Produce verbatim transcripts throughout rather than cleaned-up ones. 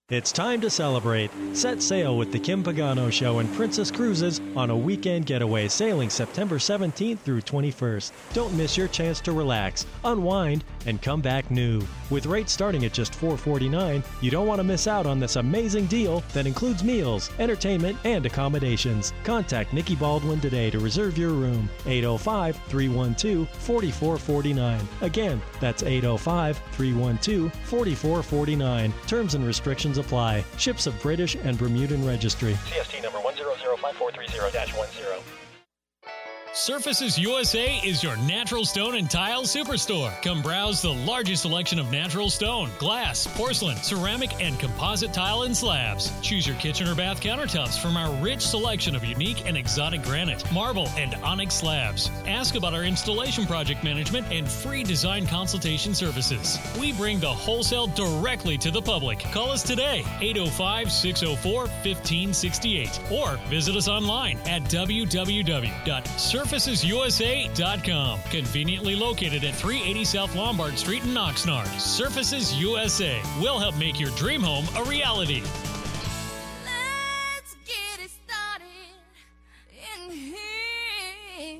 It's time to celebrate. Set sail with the Kim Pagano Show and Princess Cruises on a weekend getaway sailing September seventeenth through twenty-first. Don't miss your chance to relax, unwind, and come back new. With rates starting at just four dollars and forty-nine cents, you don't want to miss out on this amazing deal that includes meals, entertainment, and accommodations. Contact Nikki Baldwin today to reserve your room. eight oh five, three one two, four four four nine. Again, that's eight oh five, three one two, four four four nine. Terms and restrictions apply. Ships of British and Bermudan Registry. C S T number one zero zero five four three zero dash one zero. Surfaces U S A is your natural stone and tile superstore. Come browse the largest selection of natural stone, glass, porcelain, ceramic, and composite tile and slabs. Choose your kitchen or bath countertops from our rich selection of unique and exotic granite, marble, and onyx slabs. Ask about our installation project management and free design consultation services. We bring the wholesale directly to the public. Call us today, eight oh five, six oh four, one five six eight, or visit us online at w w w dot surfaces u s a dot com. Conveniently located at three eighty South Lombard Street in Oxnard. Surfaces U S A will help make your dream home a reality. Let's get it started in here.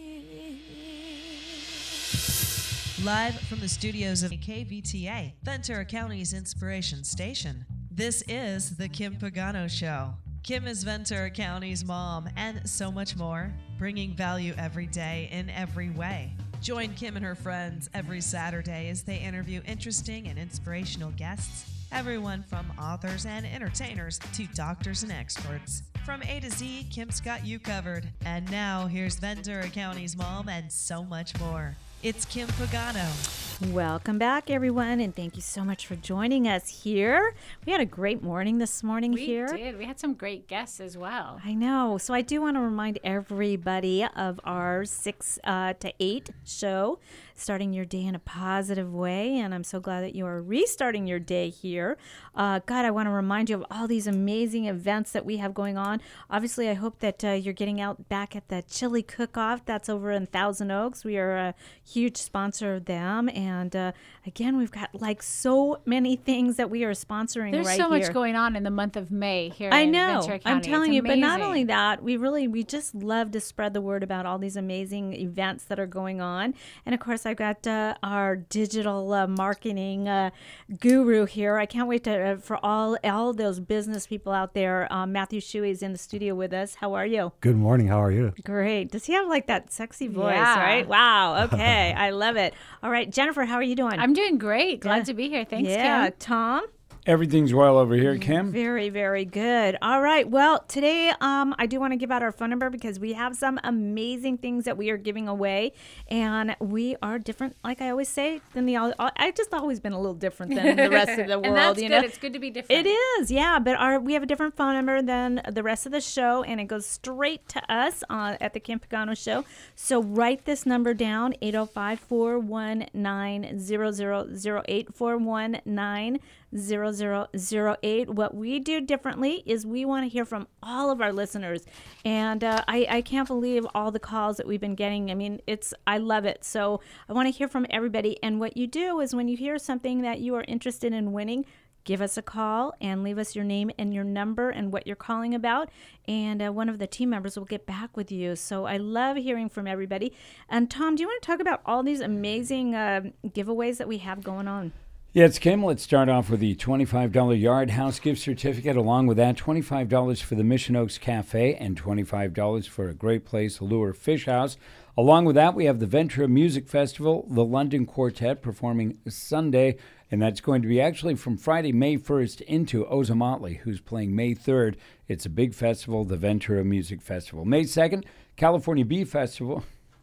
Live from the studios of K V T A, Ventura County's inspiration station. This is the Kim Pagano Show. Kim is Ventura County's mom and so much more, bringing value every day in every way. Join Kim and her friends every Saturday as they interview interesting and inspirational guests, everyone from authors and entertainers to doctors and experts. From A to Z, Kim's got you covered. And now here's Ventura County's mom and so much more. It's Kim Pagano. Welcome back, everyone, and thank you so much for joining us here. We had a great morning this morning we here. We did. We had some great guests as well. I know. So I do want to remind everybody of our six uh, to eight show, starting your day in a positive way, and I'm so glad that you are restarting your day here. Uh, God, I want to remind you of all these amazing events that we have going on. Obviously, I hope that uh, you're getting out back at the Chili Cook-Off. That's over in Thousand Oaks. We are a huge sponsor of them, and uh, again, we've got like so many things that we are sponsoring There's right so here. much going on in the month of May here I in know. Ventura County. I'm telling It's you, but not amazing. only that, we really, we just love to spread the word about all these amazing events that are going on. And of course, I've got uh, our digital uh, marketing uh, guru here. I can't wait to, uh, for all all those business people out there. Um, Matthew Shuey is in the studio with us. How are you? Good morning. How are you? Great. Does he have like that sexy voice, Yeah. right? Wow. Okay. I love it. All right, Jennifer, how are you doing? I'm doing great. Glad Yeah. to be here. Thanks, yeah. Kim. Tom? Everything's well over here, Kim. Very, very good. All right. Well, today um, I do want to give out our phone number because we have some amazing things that we are giving away. And we are different, like I always say, than the I've just always been a little different than the rest of the world. And that's you good. know? It's good to be different. It is, yeah. But our we have a different phone number than the rest of the show, and it goes straight to us uh, at the Kim Pagano Show. So write this number down, eight oh five, four one nine, zero zero zero eight, four one nine, zero zero zero eight. What we do differently is we want to hear from all of our listeners, and uh, I, I can't believe all the calls that we've been getting. I mean, it's I love it. So I want to hear from everybody, and what you do is when you hear something that you are interested in winning, give us a call and leave us your name and your number and what you're calling about, and uh, one of the team members will get back with you. So I love hearing from everybody. And Tom, do you want to talk about all these amazing uh, giveaways that we have going on? Yeah, it's Kim. Let's start off with the twenty-five dollars Yard House gift certificate. Along with that, twenty-five dollars for the Mission Oaks Cafe and twenty-five dollars for a Great Place Allure Fish House. Along with that, we have the Ventura Music Festival, the London Quartet performing Sunday, and that's going to be actually from Friday, May first into Ozomatli, who's playing May third. It's a big festival, the Ventura Music Festival. May second, California Bee Festival.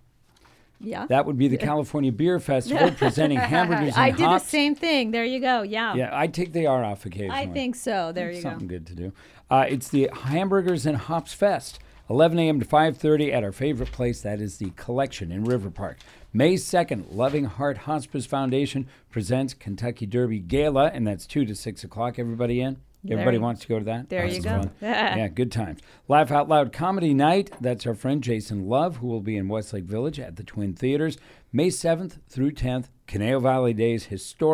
Yeah. That would be the California Beer Festival presenting hamburgers and I did hops. the same thing. There you go. Yeah. Yeah, I take the R off occasionally. I think so. There It's you something go. good to do. Uh, it's the Hamburgers and Hops Fest, eleven a.m. to five thirty at our favorite place. That is the Collection in River Park. May second, Loving Heart Hospice Foundation presents Kentucky Derby Gala, and that's two to six o'clock. Everybody in? Everybody you- wants to go to that? there That's you go. fun. Yeah, good times. Laugh Out Loud Comedy Night. That's our friend Jason Love, who will be in Westlake Village at the Twin Theaters. May seventh through tenth, Conejo Valley Days, historic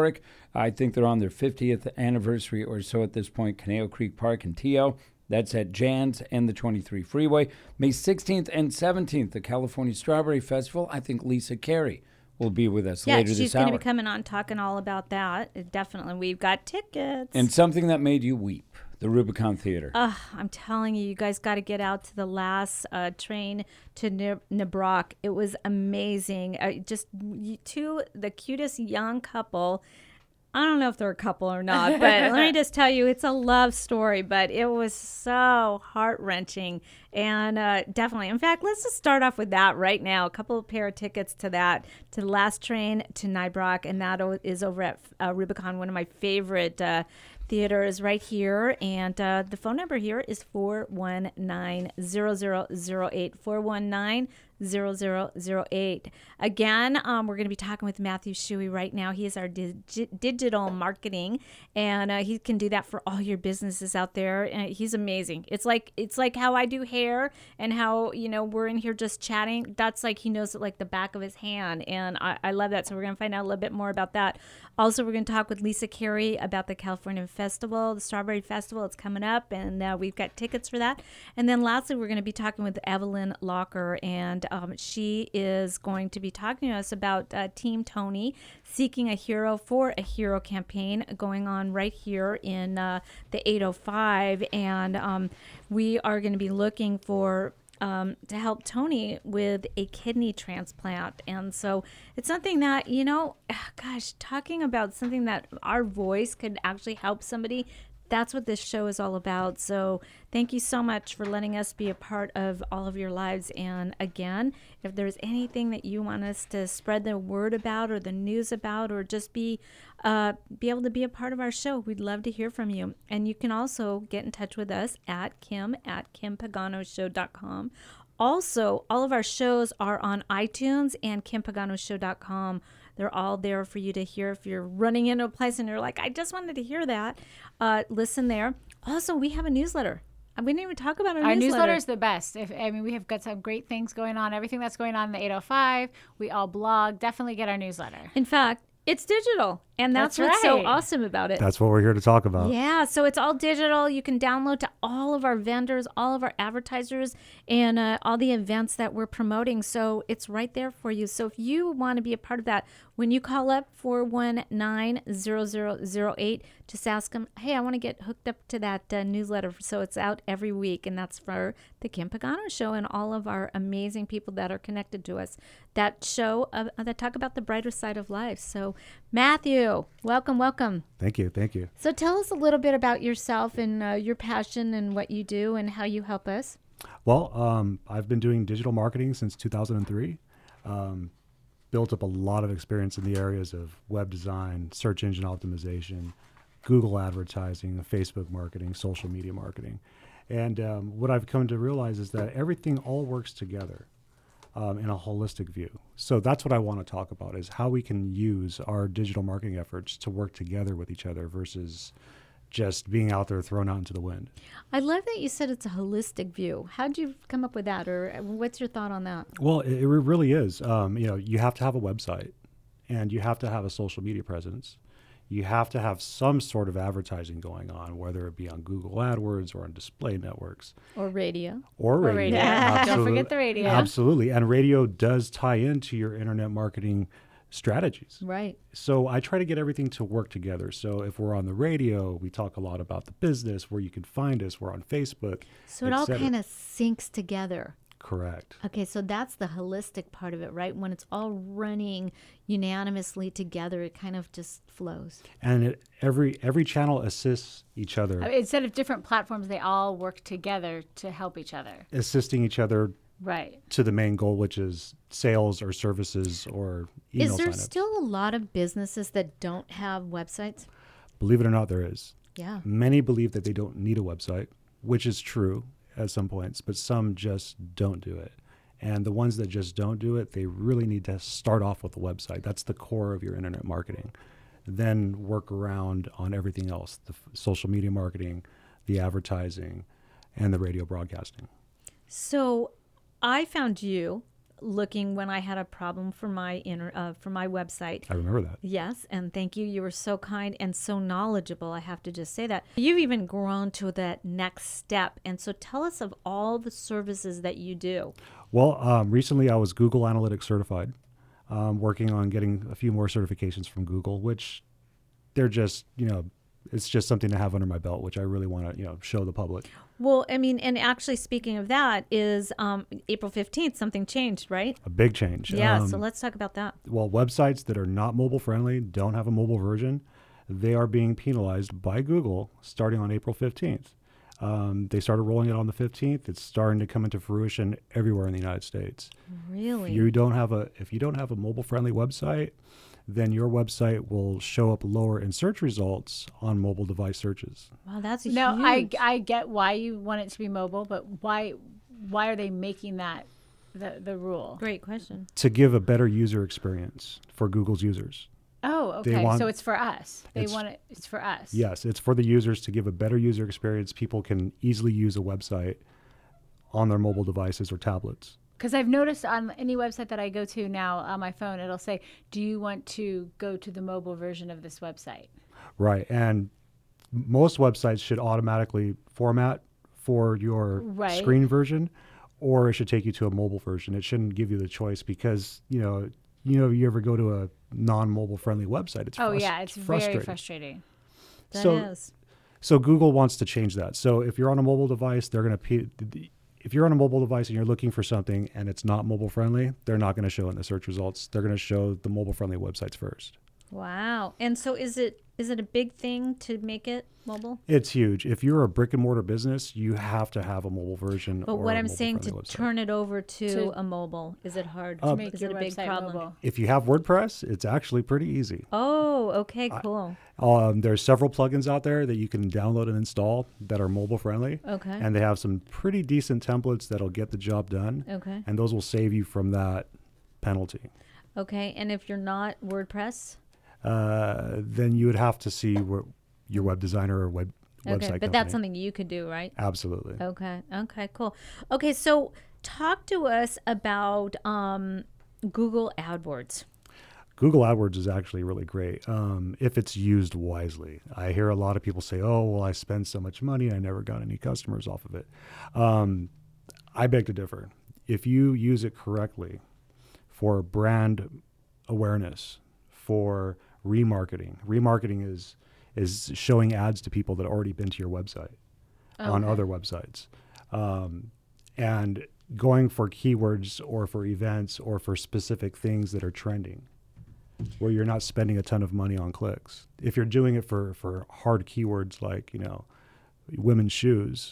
I think they're on their fiftieth anniversary or so at this point. Caneo Creek Park in T O. That's at Jan's and the twenty-three Freeway. May sixteenth and seventeenth, the California Strawberry Festival. I think Lisa Carey will be with us Yeah, later she's this going hour. to be coming on talking all about that. Definitely. We've got tickets. And something that made you weep, the Rubicon Theater. Uh, I'm telling you, you guys got to get out to the last uh, train to Ne- Nabrock. It was amazing. Uh, just you two, the cutest young couple. I don't know if they're a couple or not, but let me just tell you, it's a love story, but it was so heart-wrenching. And uh, definitely, in fact, let's just start off with that right now. A couple of pair of tickets to that, to the last train to Nybrock, and that o- is over at uh, Rubicon, one of my favorite uh, theaters right here. And uh, the phone number here is four one nine, zero zero zero eight, four one nine, zero zero zero eight. Again, um, we're going to be talking with Matthew Shuey right now. He is our digi- digital marketing, and uh, he can do that for all your businesses out there. And he's amazing. It's like it's like how I do hair and how, you know, we're in here just chatting. That's like he knows it like the back of his hand, and I, I love that. So we're going to find out a little bit more about that. Also, we're going to talk with Lisa Carey about the California Festival, the Strawberry Festival. It's coming up, and uh, we've got tickets for that. And then lastly, we're going to be talking with Evelyn Locker, and um, she is going to be talking to us about uh, Team Tony Seeking a Hero for a Hero campaign going on right here in uh, the eight oh five. And um, we are going to be looking for Um, to help Tony with a kidney transplant. And so it's something that, you know, gosh, talking about something that our voice could actually help somebody, that's what this show is all about. So thank you so much for letting us be a part of all of your lives. And again, if there's anything that you want us to spread the word about or the news about, or just be uh, be able to be a part of our show, we'd love to hear from you. And you can also get in touch with us at kim at kim pagano show dot com. Also, all of our shows are on iTunes and kim pagano show dot com. They're all there for you to hear if you're running into a place and you're like, I just wanted to hear that. Uh, listen there. Also, we have a newsletter. We didn't even talk about our, Our newsletter. newsletter is the best. If I mean, we have got some great things going on. Everything that's going on in the eight oh five. We all blog. Definitely get our newsletter. In fact, it's digital, and that's, That's what's so right. awesome about it. That's what we're here to talk about. Yeah, so it's all digital. You can download to all of our vendors, all of our advertisers, and uh, all the events that we're promoting. So it's right there for you. So if you want to be a part of that, when you call up four one nine, zero zero zero eight, just ask them, hey, I want to get hooked up to that uh, newsletter. So it's out every week, and that's for the Kim Pagano Show and all of our amazing people that are connected to us. That show uh, that talk about the brighter side of life. So Matthew, welcome, welcome. Thank you. Thank you. So tell us a little bit about yourself and uh, your passion and what you do and how you help us. Well, um, I've been doing digital marketing since two thousand three. Um, built up a lot of experience in the areas of web design, search engine optimization, Google advertising, Facebook marketing, social media marketing. And um, what I've come to realize is that everything all works together um, in a holistic view. So that's what I want to talk about, is how we can use our digital marketing efforts to work together with each other versus just being out there thrown out into the wind. I love that you said it's a holistic view. How'd you come up with that, or what's your thought on that? Well, it, it really is. Um, you know, you have to have a website, and you have to have a social media presence. You have to have some sort of advertising going on, whether it be on Google AdWords or on display networks. Or radio. Or Or radio. radio. Absolutely. Don't forget the radio. Absolutely. And radio does tie into your internet marketing strategies. Right. So I try to get everything to work together. So if we're on the radio, we talk a lot about the business, where you can find us. We're on Facebook. So it et all cetera. kind of syncs together. Correct. Okay, so that's the holistic part of it, right? When it's all running unanimously together, it kind of just flows. And it, every every channel assists each other, I mean, instead of different platforms, they all work together to help each other. assisting each other Right. to the main goal, which is sales or services or email Is there signups. still a lot of businesses that don't have websites? Believe it or not, there is. Yeah. Many believe that they don't need a website, which is true at some points, but some just don't do it. And the ones that just don't do it, they really need to start off with a website. That's the core of your internet marketing. Then work around on everything else, the f- social media marketing, the advertising, and the radio broadcasting. So I found you looking when I had a problem for my inter, uh, for my website. I remember that. Yes, and thank you. You were so kind and so knowledgeable. I have to just say that. You've even grown to that next step. And so tell us of all the services that you do. Well, um, recently I was Google Analytics certified, um, working on getting a few more certifications from Google, which they're just, you know, it's just something to have under my belt, which I really want to, you know, show the public. Well, I mean, and actually speaking of that is um, April fifteenth, something changed, right? A big change. Yeah, Um, so let's talk about that. Well, websites that are not mobile friendly, don't have a mobile version, they are being penalized by Google starting on April fifteenth. Um, they started rolling it on the fifteenth. It's starting to come into fruition everywhere in the United States. Really? If you don't have a, if you don't have a mobile friendly website, then your website will show up lower in search results on mobile device searches. Wow, that's No, huge. I I get why you want it to be mobile, but why why are they making that the the rule? Great question. To give a better user experience for Google's users. Oh, They okay. want- So it's for us. They It's- want it. It's for us. Yes, it's for the users to give a better user experience. People can easily use a website on their mobile devices or tablets. Because I've noticed on any website that I go to now on my phone, it'll say, "Do you want to go to the mobile version of this website?" Right. And most websites should automatically format for your Right. screen version, or it should take you to a mobile version. It shouldn't give you the choice because, you know, you know, you ever go to a non-mobile friendly website, it's Oh frust- yeah, it's frustrating. very frustrating. That so, is. so Google wants to change that. So if you're on a mobile device, they're going to, if you're on a mobile device and you're looking for something and it's not mobile friendly, they're not going to show it in the search results. They're going to show the mobile friendly websites first. Wow. And so is it is it a big thing to make it mobile? It's huge. If you're a brick and mortar business, you have to have a mobile version. But or what a I'm saying to mobile-friendly website. turn it over to, To- a mobile, is it hard? Uh, Make is your it a big website problem? mobile. If you have WordPress, it's actually pretty easy. Oh, okay, cool. Um, there's several plugins out there that you can download and install that are mobile friendly. Okay. And they have some pretty decent templates that'll get the job done. Okay. And those will save you from that penalty. Okay, and if you're not WordPress? Uh, then you would have to see where your web designer or web Okay, website but company. that's something you could do, right? Absolutely. Okay. Okay. Cool. Okay. So, talk to us about um, Google AdWords. Google AdWords is actually really great um, if it's used wisely. I hear a lot of people say, "Oh, well, I spend so much money, I never got any customers off of it." Um, I beg to differ. If you use it correctly for brand awareness, for remarketing, remarketing is is showing ads to people that already been to your website on Okay. other websites. Um, and going for keywords or for events or for specific things that are trending where you're not spending a ton of money on clicks. If you're doing it for, for hard keywords like, you know, women's shoes,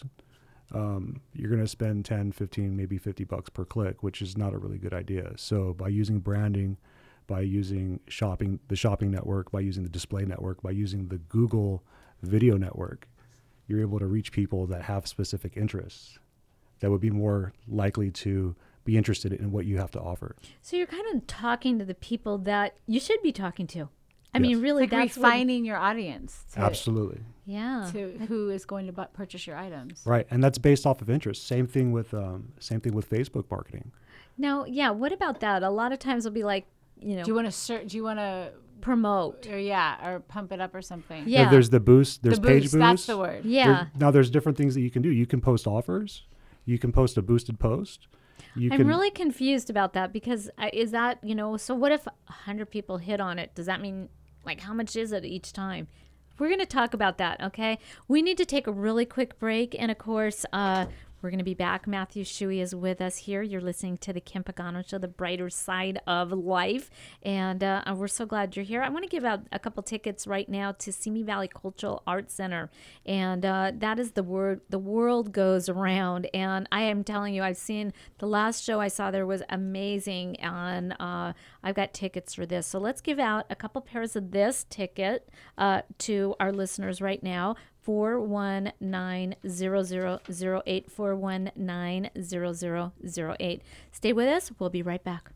um, you're going to spend ten, fifteen, maybe fifty bucks per click, which is not a really good idea. So by using branding, by using shopping, the shopping network, by using the display network, by using the Google video network, you're able to reach people that have specific interests that would be more likely to be interested in what you have to offer. So you're kind of talking to the people that you should be talking to. I mean, Yes. really, Like that's what- refining your audience to, Absolutely. yeah. to who is going to bu- purchase your items. Right. And that's based off of interest. Same thing with um, same thing with Facebook marketing. Now, yeah. What about that? A lot of times it'll be like, you know, Do you want to search? Do you want to, promote. or yeah, or pump it up or something? Yeah. Now, there's the boost, there's the page boost, boost. That's the word. Yeah. There- now there's different things that you can do. You can post offers. You can post a boosted post. You I'm can really confused about that because I, is that, you know, so what if a hundred people hit on it? Does that mean, like, how much is it each time? We're going to talk about that, okay? We need to take a really quick break. And of course, uh, we're going to be back. Matthew Shuey is with us here. You're listening to the Kim Pagano Show, the brighter side of life. And uh, we're so glad you're here. I want to give out a couple tickets right now to Simi Valley Cultural Arts Center. And uh, that is the word, the world goes around. And I am telling you, I've seen the last show I saw there was amazing. And uh, I've got tickets for this. So let's give out a couple pairs of this ticket uh, to our listeners right now. four one nine zero zero zero eight, four one nine zero zero zero eight. Stay with us. We'll be right back.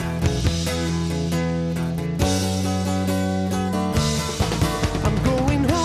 I'm going home.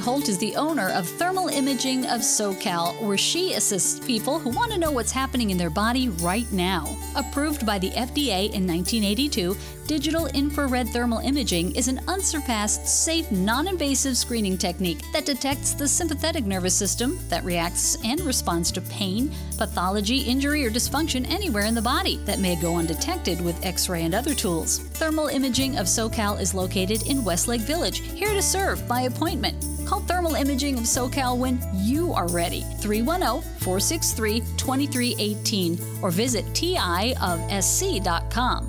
Holt is the owner of Thermal Imaging of SoCal, where she assists people who want to know what's happening in their body right now. Approved by the F D A in nineteen eighty-two, digital infrared thermal imaging is an unsurpassed, safe, non-invasive screening technique that detects the sympathetic nervous system that reacts and responds to pain, pathology, injury, or dysfunction anywhere in the body that may go undetected with X-ray and other tools. Thermal Imaging of SoCal is located in Westlake Village, here to serve by appointment. Call Thermal Imaging of SoCal when you are ready. three one zero, four six three, two three one eight or visit T I of S C dot com.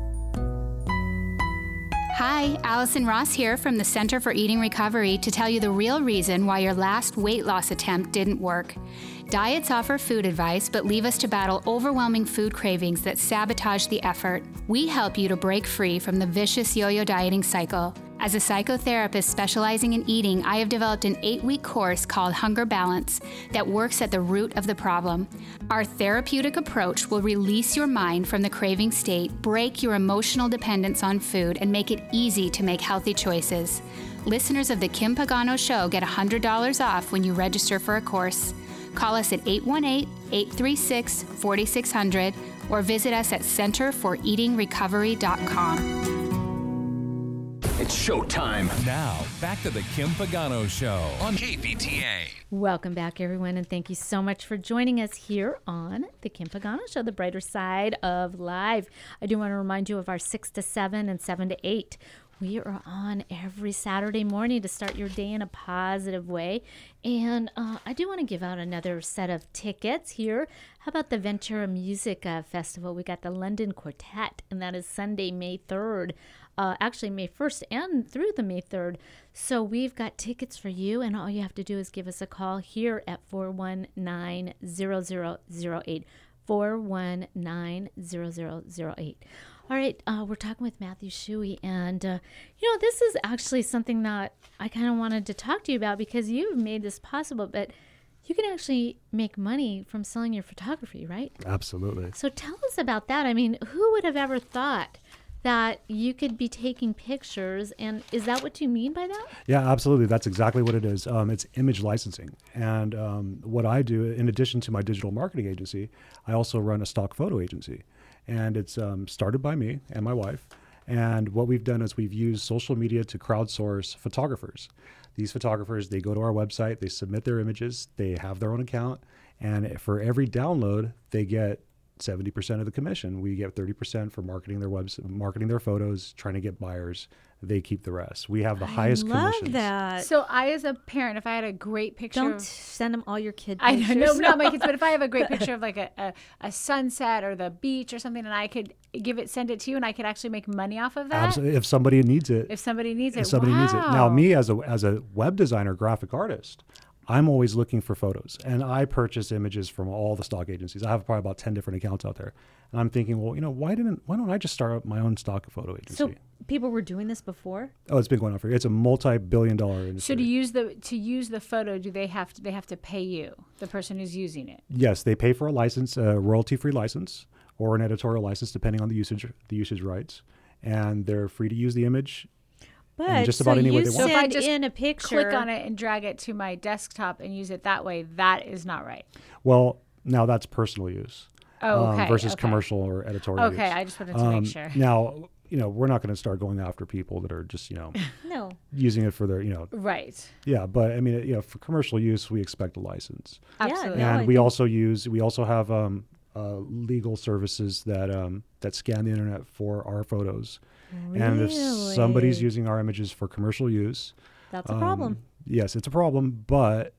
Hi, Allison Ross here from the Center for Eating Recovery to tell you the real reason why your last weight loss attempt didn't work. Diets offer food advice, but leave us to battle overwhelming food cravings that sabotage the effort. We help you to break free from the vicious yo-yo dieting cycle. As a psychotherapist specializing in eating, I have developed an eight-week course called Hunger Balance that works at the root of the problem. Our therapeutic approach will release your mind from the craving state, break your emotional dependence on food, and make it easy to make healthy choices. Listeners of The Kim Pagano Show get one hundred dollars off when you register for a course. Call us at eight one eight, eight three six, four six zero zero or visit us at center for eating recovery dot com. It's showtime. Now, back to the Kim Pagano Show on K V T A. Welcome back, everyone, and thank you so much for joining us here on the Kim Pagano Show, the brighter side of live. I do want to remind you of our six to seven and seven to eight. We are on every Saturday morning to start your day in a positive way. And uh, I do want to give out another set of tickets here. How about the Ventura Music uh, Festival? We got the London Quartet, and that is Sunday, May third. Uh, actually, May first and through the May third. So we've got tickets for you, and all you have to do is give us a call here at four one nine, zero zero zero eight. four one nine, zero zero zero eight. All right, uh, we're talking with Matthew Shuey, and uh, you know, this is actually something that I kind of wanted to talk to you about because you've made this possible, but you can actually make money from selling your photography, right? Absolutely. So tell us about that. I mean, who would have ever thought that you could be taking pictures, and is that what you mean by that? Yeah, absolutely. That's exactly what it is. Um, it's image licensing. And um, what I do, in addition to my digital marketing agency, I also run a stock photo agency. And it's um, started by me and my wife. And what we've done is we've used social media to crowdsource photographers. These photographers, they go to our website, they submit their images, they have their own account, and for every download, they get seventy percent of the commission. We get thirty percent for marketing their webs, marketing their photos, trying to get buyers. They keep the rest. We have the I highest love commissions. that. So I, as a parent, if I had a great picture, Don't of, send them all your kid I pictures. know, no, not my kids, but if I have a great picture of like a, a, a sunset or the beach or something, and I could give it, send it to you, and I could actually make money off of that. Absolutely. If somebody needs it. If somebody needs it. If somebody wow. needs it. Now, me as a as a web designer, graphic artist, I'm always looking for photos, and I purchase images from all the stock agencies. I have probably about ten different accounts out there, and I'm thinking, well, you know, why didn't why don't I just start up my own stock photo agency? So people were doing this before? Oh, it's been going on for. It's a multi-billion-dollar industry. So to use the to use the photo, do they have to they have to pay you, the person who's using it? Yes, they pay for a license, a royalty-free license, or an editorial license, depending on the usage the usage rights, and they're free to use the image. But just so about any way you they want. So if I send just in a picture, click on it and drag it to my desktop and use it that way, that is not right. Well, now that's personal use. Oh, okay. Um, versus okay. commercial or editorial Okay, use. I just wanted to Um, make sure. Now, you know, we're not going to start going after people that are just, you know, no, using it for their, you know, right. yeah. But I mean, you know, for commercial use, we expect a license. Absolutely. Yeah, And no, I we think- also use, we also have um, uh, legal services that um, that scan the internet for our photos. And if somebody's Really? using our images for commercial use, That's a um, problem. Yes, it's a problem, but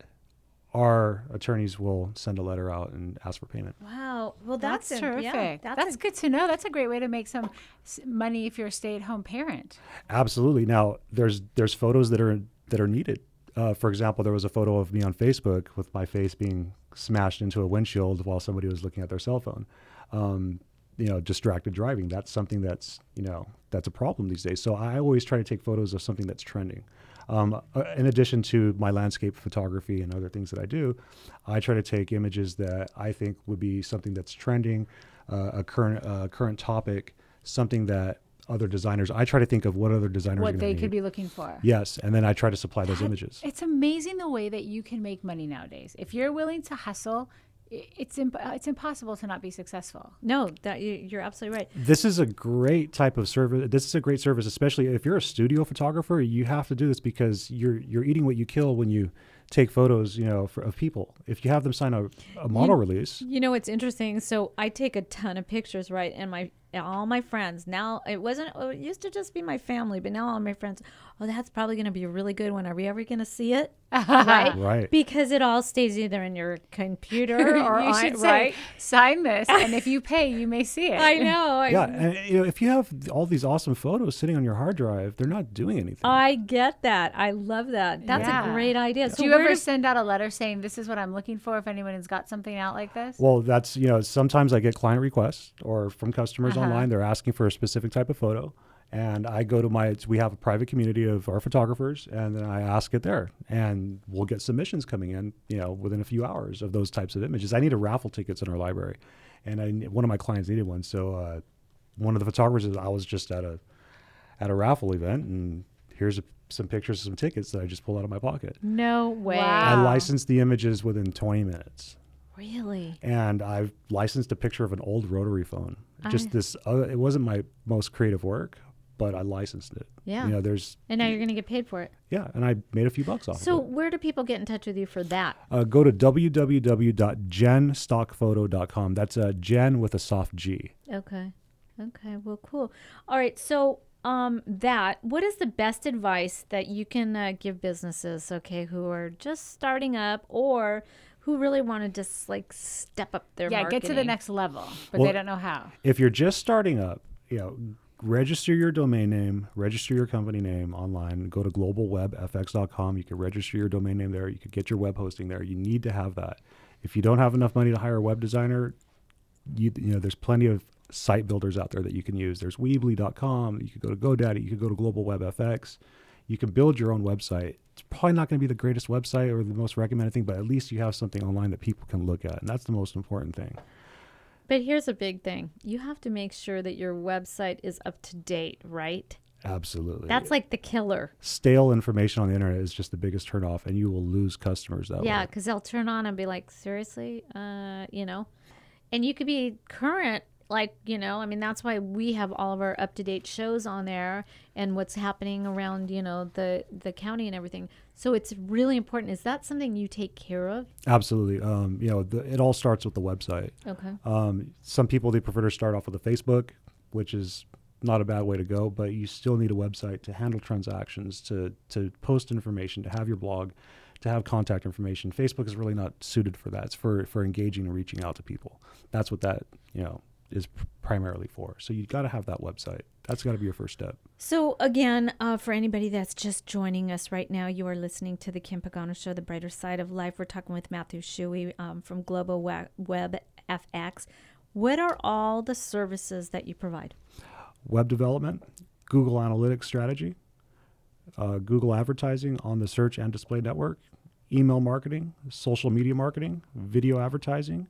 our attorneys will send a letter out and ask for payment. Wow. Well, That's, that's, a- terrific. Yeah, that's that's, a- good to know. That's a great way to make some s- money if you're a stay-at-home parent. Absolutely. Now, there's there's photos that are that are needed. Uh, for example, there was a photo of me on Facebook with my face being smashed into a windshield while somebody was looking at their cell phone. Um, you know, distracted driving. That's something that's, you know, that's a problem these days. So I always try to take photos of something that's trending. Um, uh, in addition to my landscape photography and other things that I do, I try to take images that I think would be something that's trending, uh, a current uh, current topic, something that other designers. I try to think of what other designers are What gonna they need. could be looking for. Yes, and then I try to supply those That- images. It's amazing the way that you can make money nowadays. If you're willing to hustle, i- it's imp- it's impossible to not be successful. No, that you, you're absolutely right. This is a great type of service. This is a great service, especially if you're a studio photographer. You have to do this because you're you're eating what you kill when you take photos, you know, for, of people. If you have them sign a, a model You- release, You know, it's interesting. So I take a ton of pictures, right? And my all my friends now, it wasn't, it used to just be my family, but now all my friends, oh, that's probably going to be really good one. Are we ever going to see it? Right? Right. Because it all stays either in your computer or you on, should right? say, sign this, and if you pay, you may see it. I know. I, yeah, and you know, if you have all these awesome photos sitting on your hard drive, they're not doing anything. I get that. I love that. That's Yeah. a great idea. So Do you where ever does- send out a letter saying, this is what I'm looking for if anyone has got something out like this? Well, that's, you know, sometimes I get client requests or from customers Uh-huh. online. They're asking for a specific type of photo. And I go to my, we have a private community of our photographers, and then I ask it there. And we'll get submissions coming in, you know, within a few hours of those types of images. I need a raffle tickets in our library. And I, one of my clients needed one. So uh, one of the photographers, is- I was just at a, at a raffle event, and here's a, some pictures of some tickets that I just pulled out of my pocket. No way. I licensed the images within twenty minutes. Really? And I've licensed a picture of an old rotary phone. Just I- this, uh, it wasn't my most creative work, but I licensed it. Yeah. You know, there's, And now you're going to get paid for it. yeah, and I made a few bucks off So of it. where do people get in touch with you for that? Uh, go to w w w dot gen stock photo dot com. That's uh, Gen with a soft G. Okay. Okay. Well, cool. All right. So, um, that, what is the best advice that you can uh, give businesses, okay, who are just starting up or who really want to just like step up their yeah, marketing? get to the next level, but Well, they don't know how. If you're just starting up, you know, register your domain name, register your company name online, go to global web f x dot com. You can register your domain name there. You can get your web hosting there. You need to have that. If you don't have enough money to hire a web designer, you, you know, there's plenty of site builders out there that you can use. There's Weebly dot com. You could go to GoDaddy. You could go to Global Web F X. You can build your own website. It's probably not going to be the greatest website or the most recommended thing, but at least you have something online that people can look at. And that's the most important thing. But here's a big thing. You have to make sure that your website is up to date, right? Absolutely. That's like the killer. Stale information on the internet is just the biggest turnoff, and you will lose customers that Yeah, way. because they'll turn on and be like, seriously, uh, you know, and you could be current, like, you know, I mean, that's why we have all of our up to date shows on there and what's happening around, you know, the the county and everything. So it's really important. Is that something you take care of? Absolutely. Um, you know, the, it all starts with the website. Okay. Um, some people, they prefer to start off with a Facebook, which is not a bad way to go, but you still need a website to handle transactions, to to post information, to have your blog, to have contact information. Facebook is really not suited for that. It's for, for engaging and reaching out to people. That's what that, you know, is pr- primarily for. So you've got to have that website. That's got to be your first step. So again, uh, for anybody that's just joining us right now, you are listening to the Kim Pagano Show, The Brighter Side of Life. We're talking with Matthew Shuey um, from Global Wa- Web F X. What are all the services that you provide? Web development, Google Analytics strategy, uh, Google advertising on the search and display network, email marketing, social media marketing, video advertising,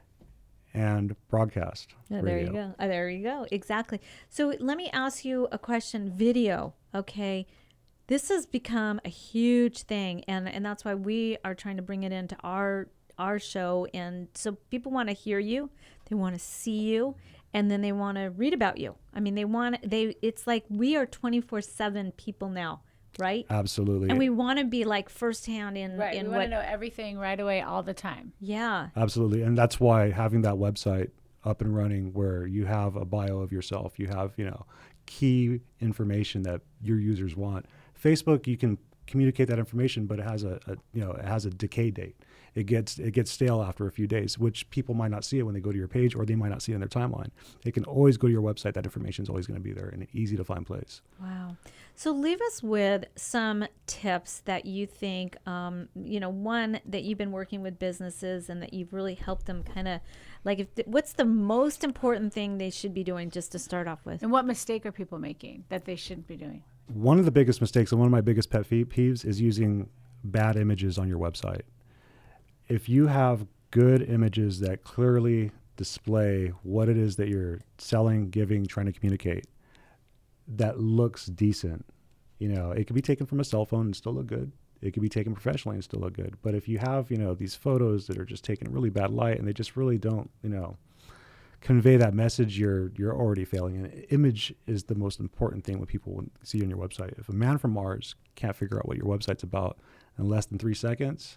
and broadcast. Oh, there you radio. go. Oh, there you go. Exactly. So let me ask you a question. Video, okay? This has become a huge thing, and, and that's why we are trying to bring it into our our show. And so people want to hear you, they want to see you, and then they want to read about you. I mean, they want they. It's like we are twenty-four seven people now, right? Absolutely. And we want to be like firsthand in Right, in we what. want to know everything right away all the time. Yeah. Absolutely. And that's why having that website up and running where you have a bio of yourself, you have, you know, key information that your users want. Facebook, you can communicate that information, but it has a, a you know, it has a decay date. It gets it gets stale after a few days, which people might not see it when they go to your page, or they might not see it in their timeline. They can always go to your website. That information is always going to be there in an easy to find place. Wow. So leave us with some tips that you think, um, you know, one, that you've been working with businesses and that you've really helped them kind of, like, if th- what's the most important thing they should be doing just to start off with? And what mistake are people making that they shouldn't be doing? One of the biggest mistakes and one of my biggest pet peeves is using bad images on your website. If you have good images that clearly display what it is that you're selling, giving, trying to communicate, that looks decent. You know, it could be taken from a cell phone and still look good. It could be taken professionally and still look good. But if you have, you know, these photos that are just taken in really bad light and they just really don't, you know, convey that message, you're you're already failing. And image is the most important thing when people see on your website. If a man from Mars can't figure out what your website's about in less than three seconds,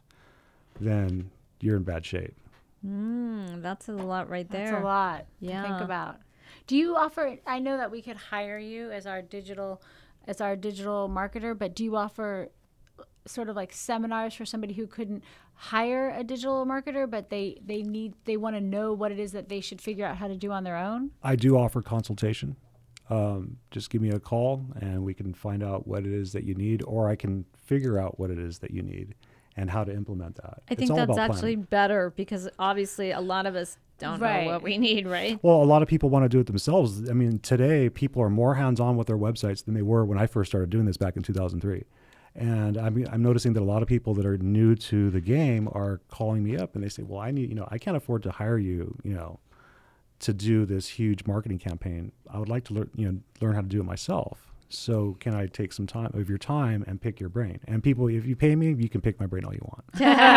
then you're in bad shape. Mm, that's a lot right there. That's a lot Yeah. to think about. Do you offer, I know that we could hire you as our digital as our digital marketer, but do you offer sort of like seminars for somebody who couldn't hire a digital marketer, but they, they need, they want to know what it is that they should figure out how to do on their own? I do offer consultation. Um, just give me a call and we can find out what it is that you need, or I can figure out what it is that you need and how to implement that. I think It's all that's about actually planning. better because obviously a lot of us don't Right. know what we need, right? Well, a lot of people want to do it themselves. I mean, today people are more hands-on with their websites than they were when I first started doing this back in two thousand three. And I'm, I'm noticing that a lot of people that are new to the game are calling me up and they say, well, I need, you know, I can't afford to hire you, you know, to do this huge marketing campaign. I would like to learn, you know, learn how to do it myself. So can I take some time of your time and pick your brain? And people, if you pay me, you can pick my brain all you want.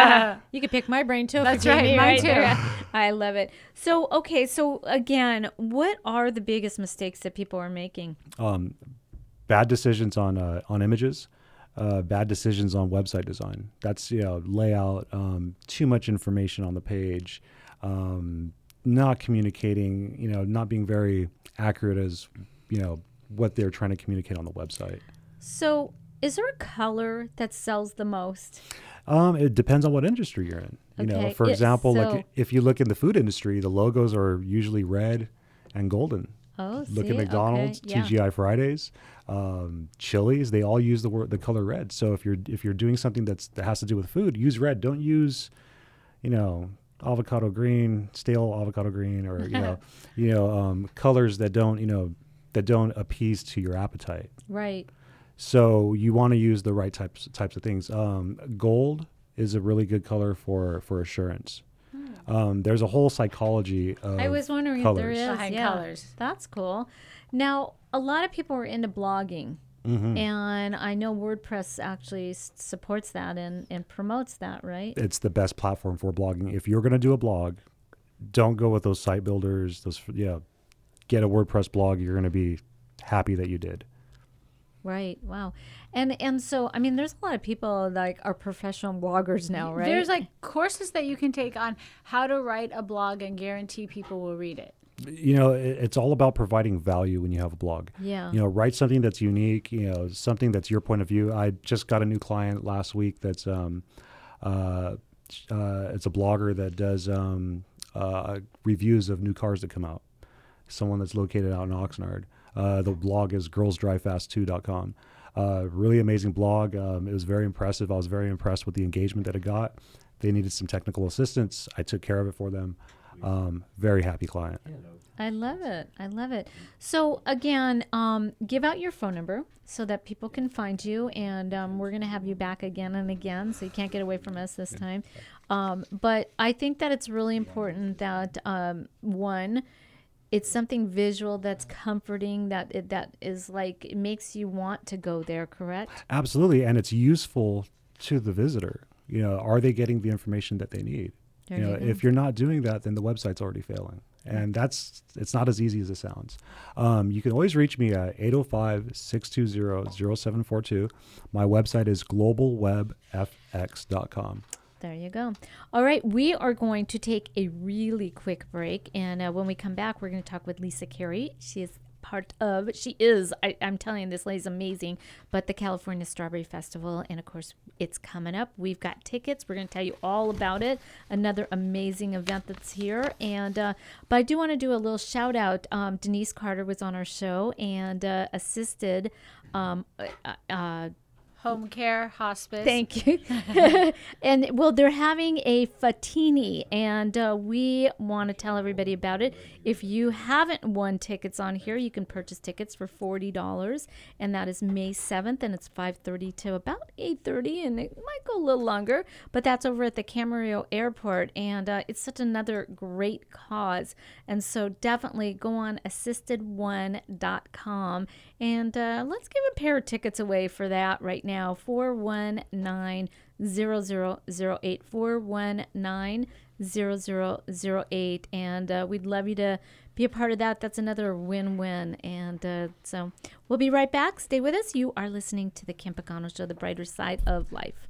You can pick my brain too. if That's you pay right, me, mine too. there. I love it. So, okay, so again, what are the biggest mistakes that people are making? Um, bad decisions on uh, on images, uh, bad decisions on website design. That's, you know, layout, um, too much information on the page, um, not communicating, you know, not being very accurate as, you know, what they're trying to communicate on the website. So, is there a color that sells the most? Um, it depends on what industry you're in. You know, Okay, for it- example, so- like if you look in the food industry, the logos are usually red and golden. Oh, Look see? at McDonald's, Okay, yeah. T G I Fridays, um, Chili's. They all use the word, the color red. So if you're if you're doing something that's that has to do with food, use red. Don't use, you know, avocado green, stale avocado green, or you know, you know, um, colors that don't you know that don't appease to your appetite. Right. So you want to use the right types types of things. Um, gold is a really good color for for assurance. Um, there's a whole psychology of I was wondering colors. if there is. Behind yeah. colors. That's cool. Now, a lot of people are into blogging. Mhm. And I know WordPress actually s- supports that and, and promotes that, right? It's the best platform for blogging. If you're going to do a blog, don't go with those site builders. Those yeah, get a WordPress blog. You're going to be happy that you did. Right. Wow. And and so I mean, there's a lot of people like are professional bloggers now, right? There's like courses that you can take on how to write a blog and guarantee people will read it. You know, it, it's all about providing value when you have a blog. Yeah. You know, write something that's unique. You know, something that's your point of view. I just got a new client last week. That's um, uh, uh, it's a blogger that does um, uh, reviews of new cars that come out. Someone that's located out in Oxnard. Uh, the blog is girls drive fast two dot com. Uh, really amazing blog. Um, it was very impressive. I was very impressed with the engagement that it got. They needed some technical assistance. I took care of it for them. Um, very happy client. I love it. I love it. So again, um, give out your phone number so that people can find you, and um, we're going to have you back again and again, so you can't get away from us this time. Um, but I think that it's really important that um, one, it's something visual that's comforting, that it, that is like it makes you want to go there. Correct? Absolutely, and it's useful to the visitor. You know, are they getting the information that they need? There you know, you go. if you're not doing that, then the website's already failing. And that's, it's not as easy as it sounds. Um, you can always reach me at eight oh five, six two zero, zero seven four two. My website is global web f x dot com. There you go. All right, we are going to take a really quick break, and uh, when we come back, we're going to talk with Lisa Carey. She is part of, she is, I, I'm telling you, this lady's amazing, but the California Strawberry Festival, and of course, it's coming up. We've got tickets. We're going to tell you all about it. Another amazing event that's here, and uh, but I do want to do a little shout out. Um, Denise Carter was on our show and uh, assisted um, uh, uh, Home care, hospice. Thank you. And well, they're having a Fatini, and uh, we want to tell everybody about it. If you haven't won tickets on here, you can purchase tickets for forty dollars, and that is May seventh, and it's five thirty to about eight thirty, and it might go a little longer, but that's over at the Camarillo Airport, and uh, it's such another great cause. And so definitely go on assisted one dot com And uh, let's give a pair of tickets away for that right now. four one nine, zero zero zero eight. four one nine, zero zero zero eight. And uh, we'd love you to be a part of that. That's another win-win. And uh, so we'll be right back. Stay with us. You are listening to the Kim Pagano Show, the brighter side of life.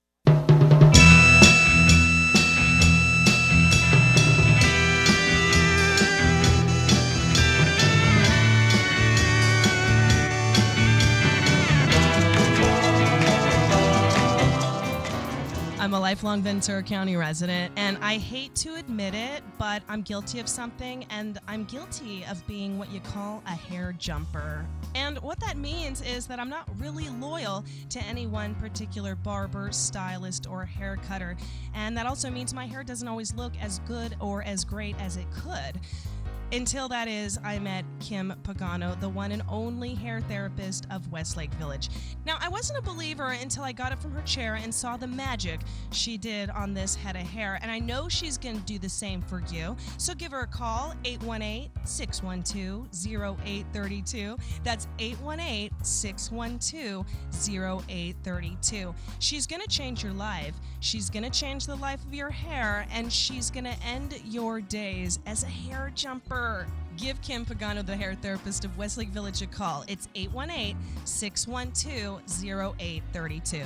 I'm a lifelong Ventura County resident, and I hate to admit it, but I'm guilty of something, and I'm guilty of being what you call a hair jumper. And what that means is that I'm not really loyal to any one particular barber, stylist, or hair cutter. And that also means my hair doesn't always look as good or as great as it could. Until that is, I met Kim Pagano, the one and only hair therapist of Westlake Village. Now, I wasn't a believer until I got up from her chair and saw the magic she did on this head of hair, and I know she's going to do the same for you. So give her a call, eight one eight, six one two, zero eight three two. That's eight one eight, six one two, zero eight three two. She's going to change your life. She's going to change the life of your hair, and she's going to end your days as a hair jumper. Give Kim Pagano, the hair therapist of Westlake Village, a call. It's eight one eight, six one two, zero eight three two.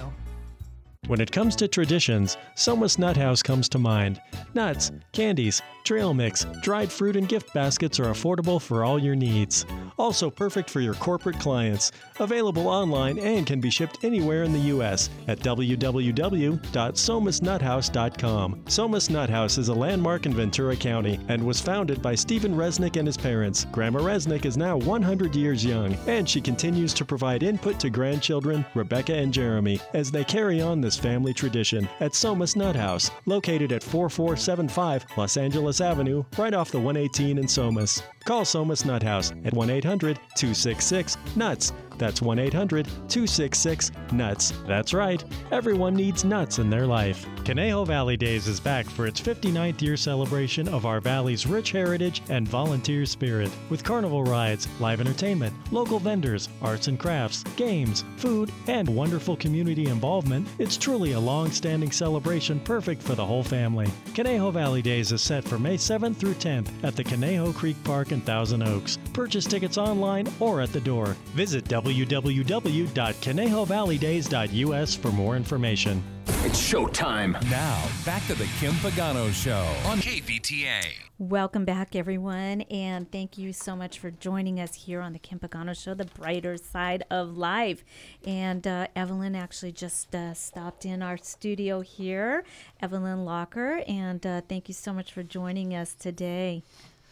When it comes to traditions, Soma's Nut House comes to mind. Nuts, candies, trail mix, dried fruit, and gift baskets are affordable for all your needs. Also perfect for your corporate clients. Available online and can be shipped anywhere in the U S at w w w dot somas nut house dot com. Soma's Nut House is a landmark in Ventura County and was founded by Stephen Resnick and his parents. Grandma Resnick is now one hundred years young, and she continues to provide input to grandchildren, Rebecca and Jeremy, as they carry on this family tradition at Soma's Nut House, located at forty-four seventy-five Los Angeles Avenue, right off the one eighteen in Somas. Call Soma's Nut House at one eight hundred, two six six, nuts. That's one eight hundred, two six six, nuts. That's right, everyone needs nuts in their life. Conejo Valley Days is back for its fifty-ninth year celebration of our valley's rich heritage and volunteer spirit. With carnival rides, live entertainment, local vendors, arts and crafts, games, food, and wonderful community involvement, it's truly a long-standing celebration perfect for the whole family. Conejo Valley Days is set for May seventh through tenth at the Conejo Creek Park in Thousand Oaks. Purchase tickets online or at the door. Visit w w w dot conejo valley days dot u s for more information. It's showtime. Now, back to the Kim Pagano Show on K V T A. Welcome back, everyone, and thank you so much for joining us here on the Kim Pagano Show, the brighter side of life. And uh, Evelyn actually just uh, stopped in our studio here, Evelyn Locker, and uh, thank you so much for joining us today.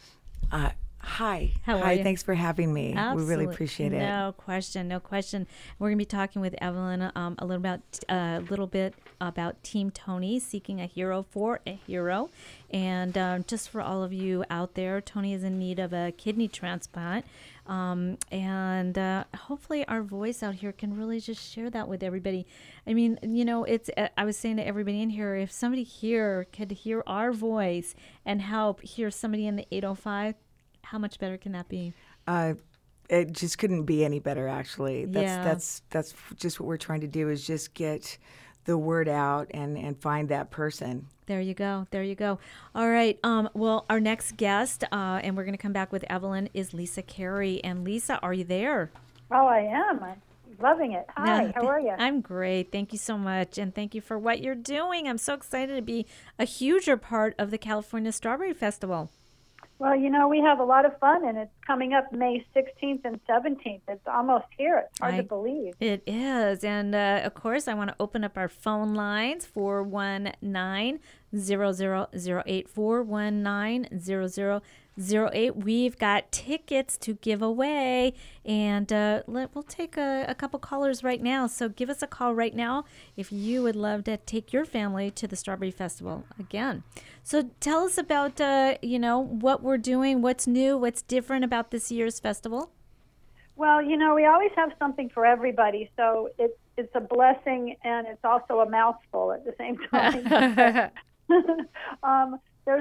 Uh, hi. How are hi, you? Thanks for having me. Absolutely. We really appreciate it. No question, no question. We're going to be talking with Evelyn um, a little about a uh, little bit about Team Tony, seeking a hero for a hero. And um, just for all of you out there, Tony is in need of a kidney transplant. Um, and uh, hopefully our voice out here can really just share that with everybody. I mean, you know, it's. Uh, I was saying to everybody in here, if somebody here could hear our voice and help hear somebody in the eight oh five, how much better can that be? Uh, it just couldn't be any better, actually. That's Yeah. that's that's just what we're trying to do, is just get the word out and, and find that person. There you go. There you go. All right. Um, well, our next guest, uh, and we're going to come back with Evelyn, is Lisa Carey. And Lisa, are you there? Oh, I am. I'm loving it. Hi, No, how are you? I'm great. Thank you so much. And thank you for what you're doing. I'm so excited to be a huger part of the California Strawberry Festival. Well, you know, we have a lot of fun, and it's coming up May sixteenth and seventeenth. It's almost here. It's hard I- to believe. It is. And, uh, of course, I want to open up our phone lines, four one nine, zero zero zero eight, four one nine, zero zero zero eight. We've got tickets to give away, and uh, let, we'll take a, a couple callers right now. So give us a call right now if you would love to take your family to the Strawberry Festival again. So tell us about, uh, you know, what we're doing, what's new, what's different about this year's festival. Well, you know, we always have something for everybody, so it's it's a blessing, and it's also a mouthful at the same time. um, there's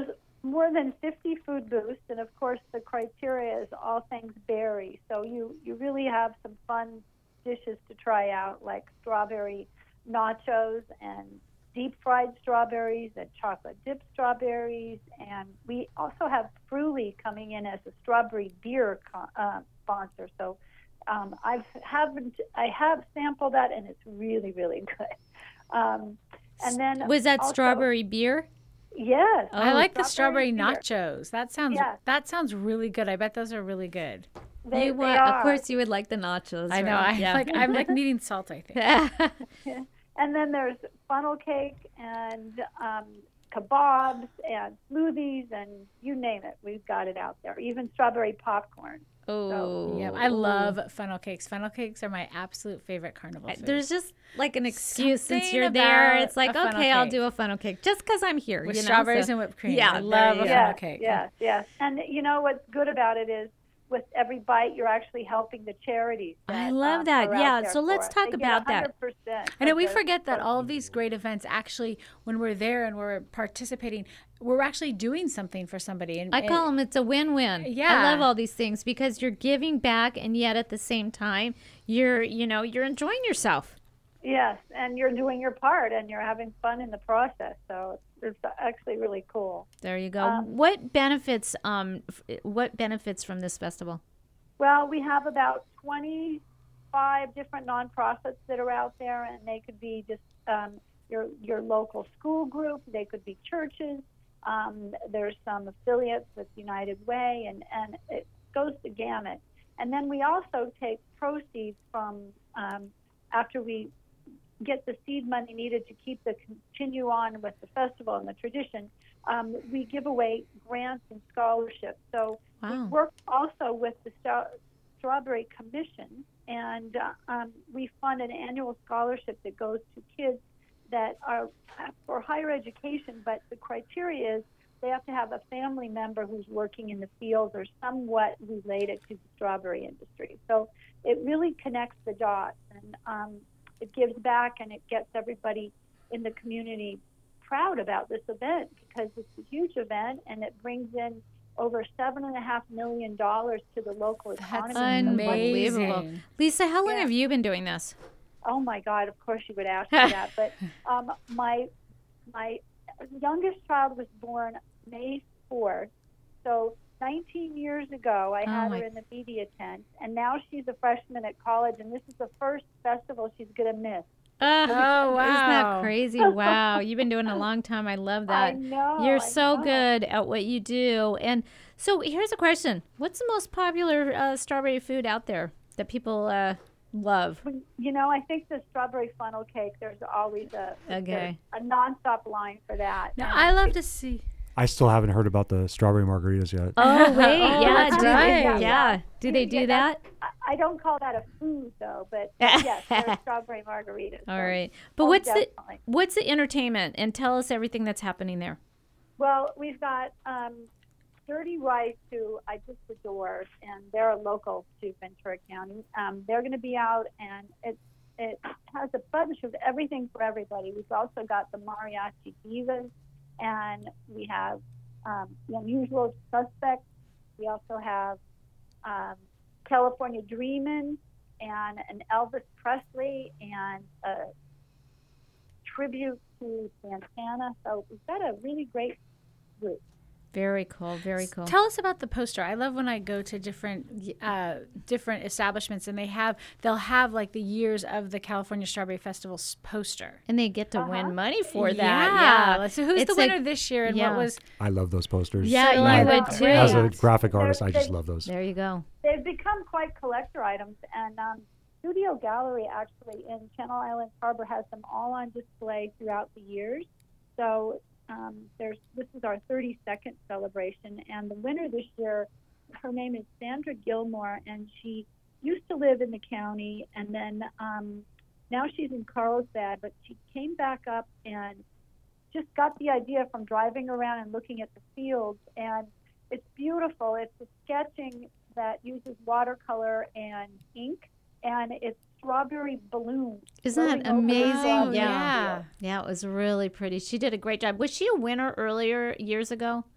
more than fifty food booths, and of course the criteria is all things berry. So you, you really have some fun dishes to try out, like strawberry nachos and deep fried strawberries and chocolate dipped strawberries. And we also have Fruly coming in as a strawberry beer co- uh, sponsor. So um, I've haven't I have sampled that, and it's really really good. Um, and then was that also, strawberry beer? Yes. I like the strawberry strawberry beer. nachos. That sounds Yes. that sounds really good. I bet those are really good. They, you they want, are. of course, you would like the nachos. I know. right? I yeah. like. I'm like needing salt, I think. Yeah. And then there's funnel cake and um, kebabs and smoothies and you name it. We've got it out there. Even strawberry popcorn. Oh, Yeah, I love funnel cakes. Funnel cakes are my absolute favorite carnival food. There's just like an excuse since Something you're there. about It's like, a funnel okay, I'll cake. do a funnel cake just because I'm here. With you know? strawberries So- and whipped cream. Yeah, I there love you a go. funnel cake. Yes, yes. And you know what's good about it is with every bite, you're actually helping the charities. I that, love um, that. are out Yeah, there so for let's us. talk They get about that. one hundred percent I know of we the forget that all of proceeds. these great events actually, when we're there and we're participating, we're actually doing something for somebody. And I call them it's a win-win. Yeah. I love all these things because you're giving back and yet at the same time you're, you know, you're enjoying yourself. Yes, and you're doing your part and you're having fun in the process. So it's actually really cool. There you go. Um, what benefits um f- what benefits from this festival? Well, we have about twenty-five different nonprofits that are out there, and they could be just um, your your local school group. They could be churches. Um, there's some affiliates with United Way, and, and it goes the gamut. And then we also take proceeds from um, after we get the seed money needed to keep the continue on with the festival and the tradition. Um, we give away grants and scholarships. So Wow. we work also with the Star- Strawberry Commission, and uh, um, we fund an annual scholarship that goes to kids that are for higher education, but the criteria is they have to have a family member who's working in the field or somewhat related to the strawberry industry. So it really connects the dots, and um, it gives back, and it gets everybody in the community proud about this event because it's a huge event, and it brings in over seven and a half million dollars to the local economy. Unbelievable. Lisa, how long Yeah. have you been doing this? Oh my God! Of course you would ask me that, but um, my my youngest child was born May fourth, so nineteen years ago I Oh, had my- her in the media tent, and now she's a freshman at college, and this is the first festival she's gonna miss. Uh, Oh, Isn't wow. that crazy? Wow. You've been doing it a long time. I love that. I know. You're I so know. good at what you do. And so here's a question. What's the most popular uh, strawberry food out there that people uh, love? You know, I think the strawberry funnel cake. There's always a Okay. there's a nonstop line for that. Now, And I love to see. I still haven't heard about the strawberry margaritas yet. Oh, wait. Oh, yeah. that's Do right. they, yeah. Do they do Yeah, that? I- I don't call that a food though, but yes, they're strawberry margaritas. All so- right. But oh, what's definitely. the what's the entertainment? And tell us everything that's happening there. Well, we've got um, Dirty Rice, who I just adore, and they're a local to Ventura County. Um, they're going to be out, and it it has a bunch of everything for everybody. We've also got the Mariachi Divas, and we have um, the Unusual Suspects. We also have um, California Dreamin' and an Elvis Presley and a tribute to Santana. So we've got a really great group. Very cool. Very cool. Tell us about the poster. I love when I go to different uh, different establishments and they have they'll have like the years of the California Strawberry Festival's poster. And they get to Uh-huh. win money for that. Yeah. Yeah. So who's It's the like- winner this year and yeah. what was I love those posters. Yeah, So you I would love too. As a Great. graphic artist, They're- I just they- love those. There you go. They've become quite collector items, and um, Studio Gallery actually in Channel Islands Harbor has them all on display throughout the years. So um, there's this is our thirty-second celebration, and the winner this year, her name is Sandra Gilmore, and she used to live in the county, and then um, now she's in Carlsbad, but she came back up and just got the idea from driving around and looking at the fields, and it's beautiful. It's a sketching that uses watercolor and ink, and it's strawberry balloons. Isn't that floating over the amazing? strawberry Yeah. field. Yeah, it was really pretty. She did a great job. Was she a winner earlier years ago?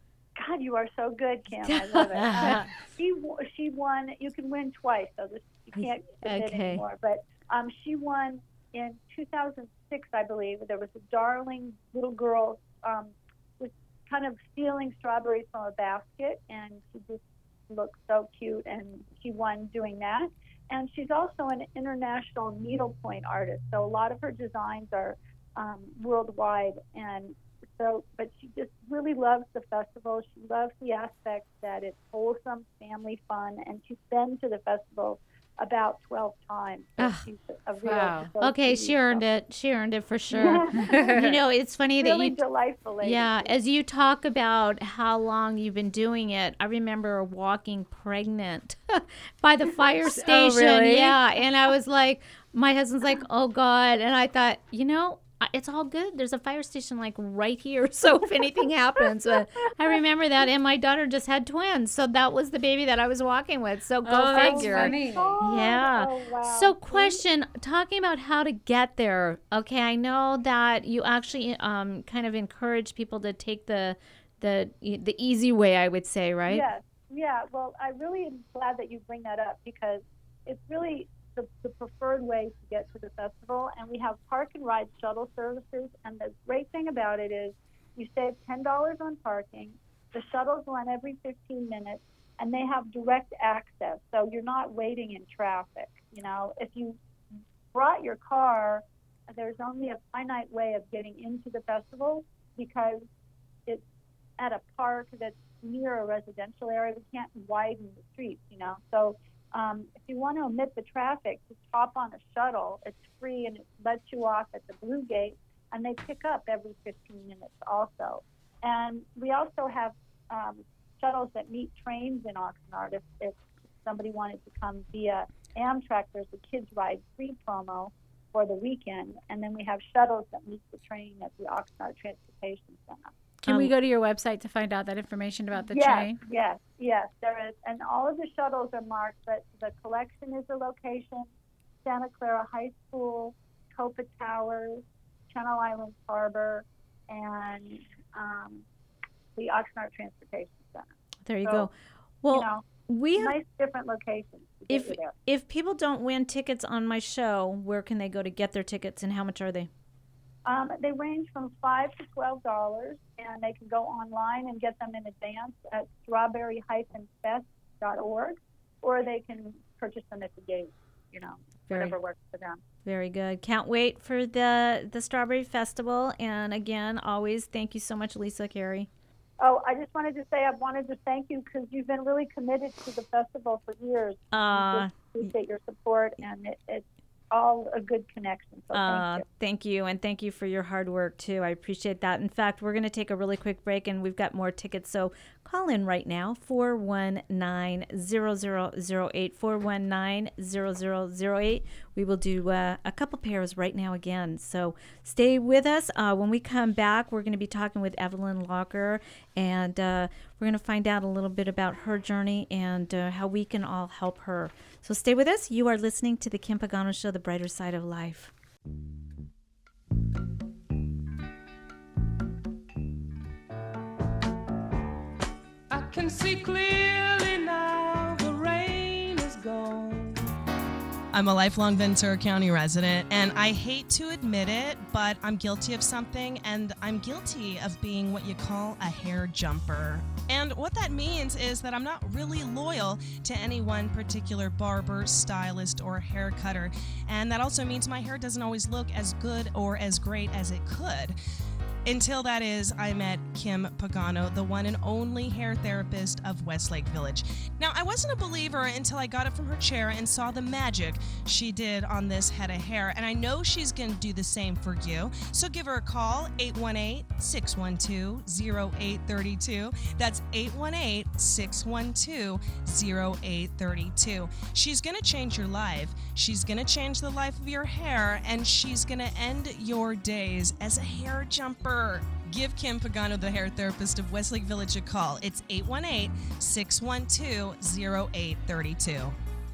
God, you are so good, Kim. I love it. Uh, she w- she won. You can win twice, so this you can't submit Okay. anymore. But um, she won in two thousand six, I believe. There was a darling little girl um, was kind of stealing strawberries from a basket, and she just looked so cute, and she won doing that. And she's also an international needlepoint artist, so a lot of her designs are um, worldwide. And so, but she just really loves the festival. She loves the aspect that it's wholesome, family fun, and she's been to the festival about twelve times. So Ah, she's a real Wow. go-to Okay, she earned it. She earned it for sure. Yeah. You know, it's funny Really that you. delightful lady. Yeah, as you talk about how long you've been doing it, I remember walking pregnant by the fire station. really? Yeah, and I was like, my husband's like, oh God, and I thought, you know, I- it's all good. There's a fire station like right here, so if anything happens, but I remember that, and my daughter just had twins, so that was the baby that I was walking with. So go Oh, that's figure. funny. Yeah. Oh, wow. So, question: talking about how to get there. Okay, I know that you actually um, kind of encourage people to take the the the easy way. I would say, right? Yes, yeah. Well, I really am glad that you bring that up because it's really the, the preferred way to get to the festival. And we have park and ride shuttle services. And the great thing about it is you save ten dollars on parking. The shuttles run every fifteen minutes, and they have direct access. So you're not waiting in traffic. You know, if you brought your car, there's only a finite way of getting into the festival because it's at a park that's near a residential area. We can't widen the streets, you know. So um, if you want to omit the traffic, just hop on a shuttle. It's free and it lets you off at the Blue Gate, and they pick up every fifteen minutes also. And we also have um, shuttles that meet trains in Oxnard. If, if somebody wanted to come via Amtrak, there's a Kids Ride Free promo for the weekend. And then we have shuttles that meet the train at the Oxnard Transportation Center. Can we go to your website to find out that information about the yes, train? Yes, yes, there is. And all of the shuttles are marked, but the collection is the location, Santa Clara High School, Copa Towers, Channel Islands Harbor, and um, the Oxnard Transportation Center. There you So, go. Well, you know, we have, nice different locations to get if you there. if people don't win tickets on my show, where can they go to get their tickets, and how much are they? Um, they range from five to twelve dollars, and they can go online and get them in advance at strawberry dash fest dot org, or they can purchase them at the gate. You know, Very- whatever works for them. Very good. Can't wait for the the Strawberry Festival. And again, always thank you so much, Lisa Carey. Oh, I just wanted to say I wanted to thank you because you've been really committed to the festival for years. Uh, We appreciate your support, and it, it's all a good connection. So Uh, thank you. thank you, and thank you for your hard work too. I appreciate that. In fact, we're going to take a really quick break, and we've got more tickets. So call in right now, four one nine, zero zero zero eight, four one nine, zero zero zero eight. We will do uh, a couple pairs right now again. So stay with us. Uh, when we come back, we're going to be talking with Evelyn Locker, and uh, we're going to find out a little bit about her journey and uh, how we can all help her. So stay with us. You are listening to the Kim Pagano Show, The Brighter Side of Life. I can see clearly now, the rain is gone. I'm a lifelong Ventura County resident, and I hate to admit it, but I'm guilty of something, and I'm guilty of being what you call a hair jumper. And what that means is that I'm not really loyal to any one particular barber, stylist, or hair cutter. And that also means my hair doesn't always look as good or as great as it could. Until that is, I met Kim Pagano, the one and only hair therapist of Westlake Village. Now, I wasn't a believer until I got up from her chair and saw the magic she did on this head of hair, and I know she's going to do the same for you. So give her a call, eight one eight, six one two, zero eight three two. That's eight one eight, six one two, zero eight three two. She's going to change your life. She's going to change the life of your hair, and she's going to end your days as a hair jumper. Give Kim Pagano, the hair therapist of Westlake Village, a call. It's eight one eight, six one two, zero eight three two.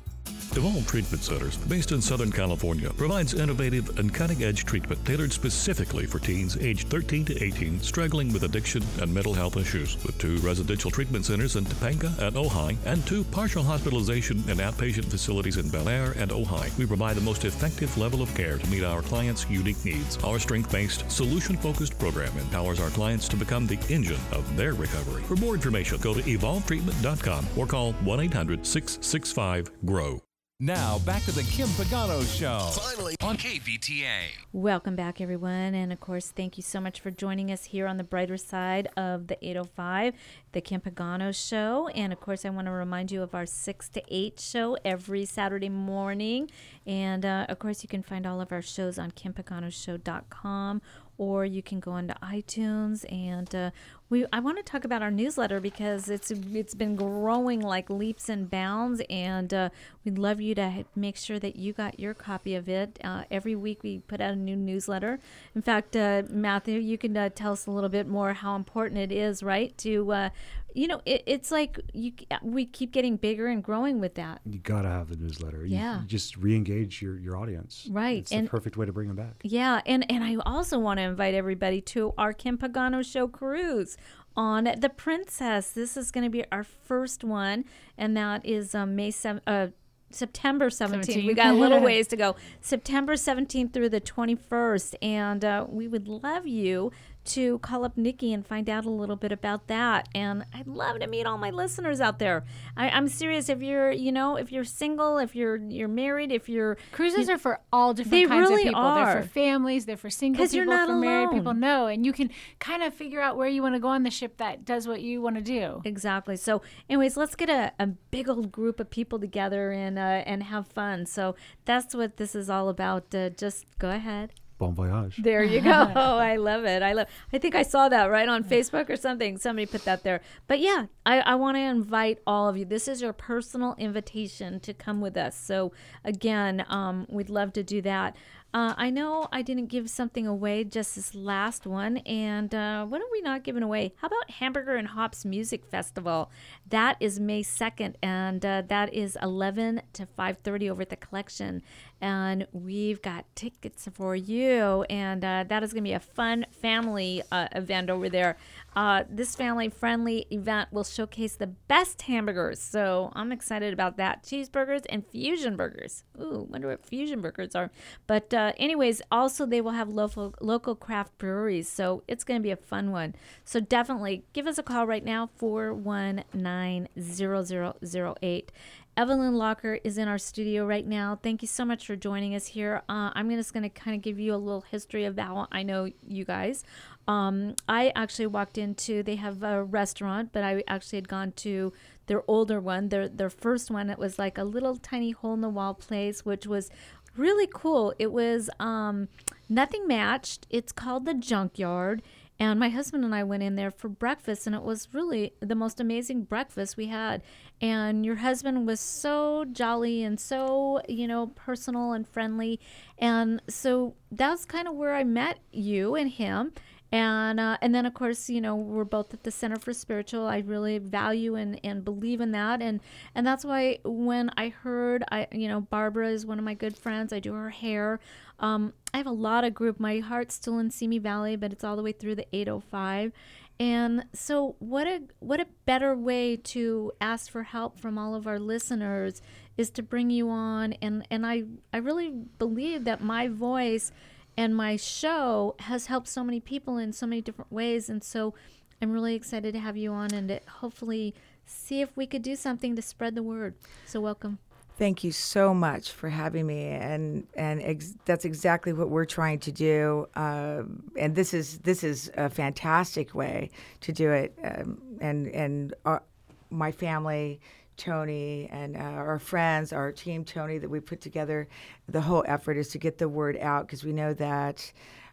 Evolve Treatment Centers, based in Southern California, provides innovative and cutting-edge treatment tailored specifically for teens aged thirteen to eighteen struggling with addiction and mental health issues. With two residential treatment centers in Topanga and Ojai, and two partial hospitalization and outpatient facilities in Bel Air and Ojai, we provide the most effective level of care to meet our clients' unique needs. Our strength-based, solution-focused program empowers our clients to become the engine of their recovery. For more information, go to evolve treatment dot com or call one eight hundred six six five G R O W. Now, back to the Kim Pagano Show. Finally, on K V T A. Welcome back, everyone. And, of course, thank you so much for joining us here on the brighter side of the eight oh five, the Kim Pagano Show. And, of course, I want to remind you of our six to eight show every Saturday morning. And, uh, of course, you can find all of our shows on kim pagano show dot com, or you can go into iTunes. And uh, we I want to talk about our newsletter because it's it's been growing like leaps and bounds, and uh, we'd love you to make sure that you got your copy of it. Uh, every week we put out a new newsletter. In fact, uh, Matthew, you can uh, tell us a little bit more how important it is, right, to uh, you know, it, it's like you we keep getting bigger and growing with that. You gotta have the newsletter. You, Yeah. you just re-engage your, your audience. Right. It's And- the perfect way to bring them back. Yeah, and, and I also want to invite everybody to our Kim Pagano Show cruise on the Princess. This is going to be our first one, and that is um, May seventh, uh, September seventeenth. We got a little ways to go. September seventeenth through the twenty-first, and uh, we would love you to call up Nikki and find out a little bit about that. And I'd love to meet all my listeners out there. I, I'm serious. If you're, you know, if you're single, if you're you're married, if you're Cruises you- are for all different They kinds really of people. are. They're for families. They're for single 'Cause people. you're not for married people. alone. No, and you can kind of figure out where you want to go on the ship that does what you want to do. Exactly. So, anyways, let's get a, a big old group of people together and uh, and have fun. So that's what this is all about. Uh, just go ahead. Bon voyage. There you go. Oh, I love it. I love. I think I saw that right on Facebook or something. Somebody put that there. But yeah, I, I want to invite all of you. This is your personal invitation to come with us. So again, um, we'd love to do that. Uh, I know I didn't give something away just this last one, and uh, what are we not giving away? How about Hamburger and Hops Music Festival? That is May second, and uh, that is eleven to five thirty over at the Collection, and we've got tickets for you, and uh, that is going to be a fun family uh, event over there. Uh, this family-friendly event will showcase the best hamburgers, so I'm excited about that. Cheeseburgers and fusion burgers. Ooh, wonder what fusion burgers are. But uh, anyways, also they will have local local craft breweries, so it's going to be a fun one. So definitely give us a call right now, four one nine, zero zero zero eight. Evelyn Locker is in our studio right now. Thank you so much for joining us here. Uh, I'm just going to kind of give you a little history of how I know you guys. Um, I actually walked into, they have a restaurant, but I actually had gone to their older one, their their first one. It was like a little tiny hole-in-the-wall place, which was really cool. It was um, nothing matched. It's called the Junkyard. And my husband and I went in there for breakfast, and it was really the most amazing breakfast we had. And your husband was so jolly and so, you know, personal and friendly. And so that's kind of where I met you and him. And uh, and then, of course, you know, we're both at the Center for Spiritual. I really value and, and believe in that. And, and that's why when I heard, I you know, Barbara is one of my good friends. I do her hair. Um, I have a lot of group. My heart's still in Simi Valley, but it's all the way through the eight oh five. And so what a what a better way to ask for help from all of our listeners is to bring you on. And, and I, I really believe that my voice and my show has helped so many people in so many different ways. And so I'm really excited to have you on and to hopefully see if we could do something to spread the word. So welcome. Thank you so much for having me, and and ex- that's exactly what we're trying to do. Uh, and this is this is a fantastic way to do it. Um, and and our, my family, Tony, and uh, our friends, our team, Tony, that we put together, the whole effort is to get the word out, because we know that.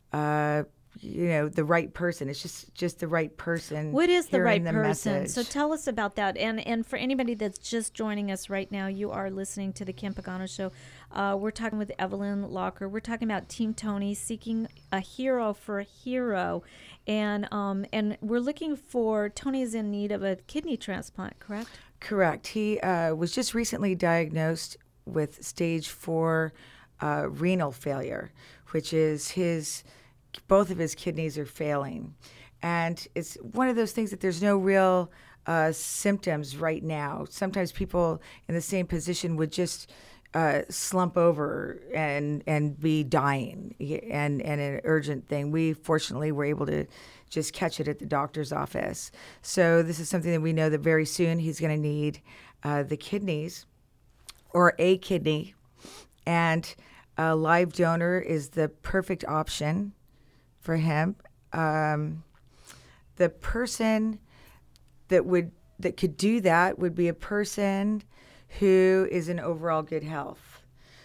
Uh, you know, the right person. It's just just the right person. What is the right hearing the person? message. So tell us about that. And and for anybody that's just joining us right now, you are listening to the Kim Pagano Show. Uh, we're talking with Evelyn Locker. We're talking about Team Tony, seeking a hero for a hero. And um and we're looking for, Tony is in need of a kidney transplant, correct? Correct. He uh, was just recently diagnosed with stage four uh, renal failure, which is his both of his kidneys are failing, and it's one of those things that there's no real uh, symptoms right now. Sometimes people in the same position would just uh, slump over and and be dying, and and an urgent thing. We fortunately were able to just catch it at the doctor's office. So this is something that we know that very soon he's going to need uh, the kidneys or a kidney, and a live donor is the perfect option for him. Um, the person that would that could do that would be a person who is in overall good health.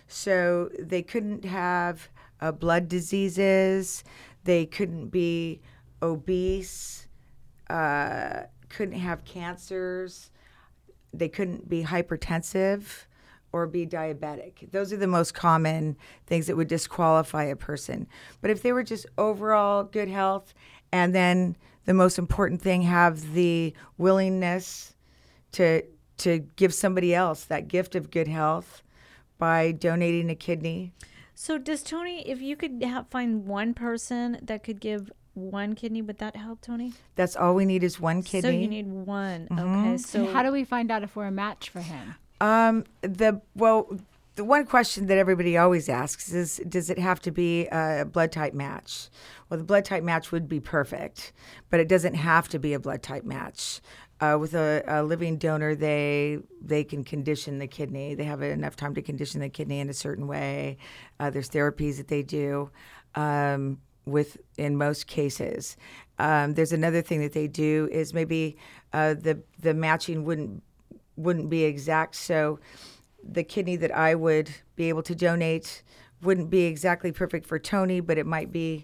So they couldn't have uh, blood diseases, they couldn't be obese, uh, couldn't have cancers, they couldn't be hypertensive or be diabetic. Those are the most common things that would disqualify a person. But if they were just overall good health, and then the most important thing, have the willingness to to give somebody else that gift of good health by donating a kidney. So does Tony, if you could have, find one person that could give one kidney, would that help, Tony? That's all we need is one kidney. So you need one. Mhm. Okay. So And how do we find out if we're a match for him? Um, the well, the one question that everybody always asks is, does it have to be a blood type match? Well, the blood type match would be perfect, but it doesn't have to be a blood type match. Uh, with a, a living donor, they they can condition the kidney. They have enough time to condition the kidney in a certain way. Uh, there's therapies that they do um, with in most cases. Um, there's another thing that they do is maybe uh, the the matching wouldn't wouldn't be exact. So the kidney that I would be able to donate wouldn't be exactly perfect for Tony, but it might be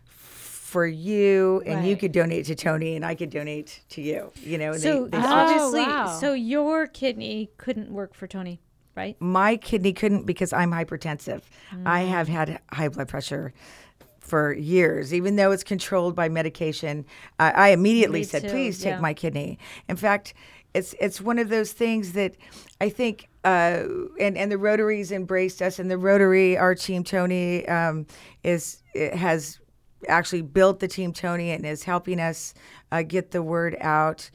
for you, and you Right. could donate to Tony, and I could donate to you. You know, and So they, they obviously, wow. so your kidney couldn't work for Tony, right? my kidney couldn't because I'm hypertensive. I Mm. have had high blood pressure for years, even though it's controlled by medication. I, I immediately Me said, too, "Please take yeah. my kidney." In fact, it's it's one of those things that I think, uh, and and the Rotary's embraced us, and the Rotary, our team Tony, um, is it has actually built the team Tony and is helping us uh, get the word out.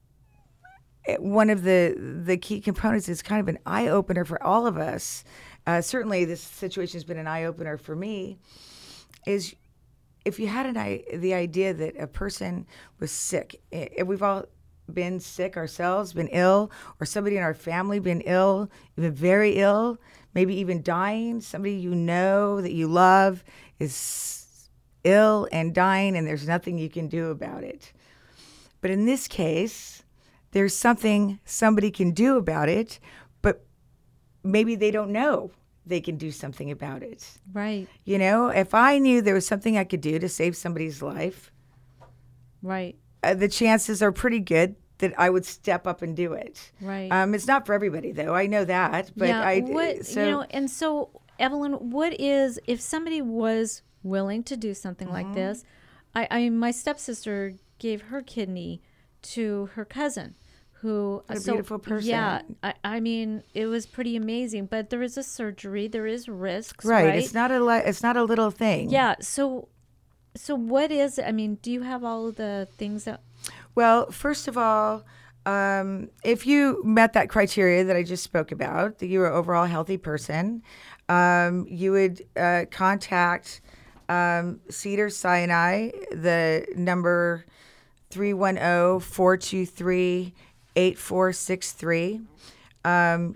It- One of the the key components is kind of an eye opener for all of us. Uh, certainly, this situation has been an eye opener for me. Is if you had an i the idea that a person was sick, i- if we've all been sick ourselves, been ill, or somebody in our family been ill, even very ill, maybe even dying. Somebody you know that you love is ill and dying, and there's nothing you can do about it. But in this case, there's something somebody can do about it, but maybe they don't know they can do something about it. Right. You know, if I knew there was something I could do to save somebody's life, Right. uh, the chances are pretty good that I would step up and do it. Right. Um, it's not for everybody, though. I know that, but yeah. I what so you know, and so Evelyn, what is if somebody was willing to do something like Mhm. this? I, I my stepsister gave her kidney to her cousin, who What a so, beautiful person. Yeah, I, I mean, it was pretty amazing. But there is a surgery, there is risks, right. right? It's not a li- it's not a little thing. Yeah. So, so what is? I mean, do you have all of the things that? Well, first of all, um, if you met that criteria that I just spoke about, that you were an overall healthy person, um, you would uh, contact um, Cedar Sinai, the number three one zero, four two three, eight four six three. Um,